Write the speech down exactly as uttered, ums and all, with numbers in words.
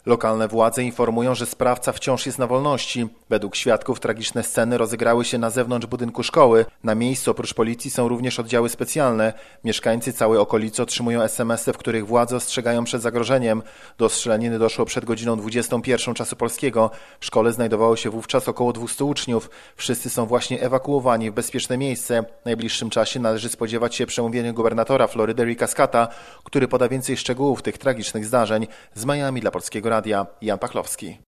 Lokalne władze informują, że sprawca wciąż jest na wolności. Według świadków tragiczne sceny rozegrały się na zewnątrz budynku szkoły. Na miejscu oprócz policji są również oddziały specjalne. Mieszkańcy całej okolicy otrzymują es em esy, w których władze ostrzegają przed zagrożeniem. Do strzelaniny doszło przed godziną dwudziestą pierwszą czasu polskiego. W szkole znajdowało się wówczas około dwustu uczniów. Wszyscy są właśnie ewakuowani w bezpieczne miejsce. W najbliższym czasie należy spodziewać się przemówienia gubernatora Florydy Ricka Scotta, który poda więcej szczegółów tych tragicznych zdarzeń. Z Miami dla Polskiego Radia Jan Pachlowski.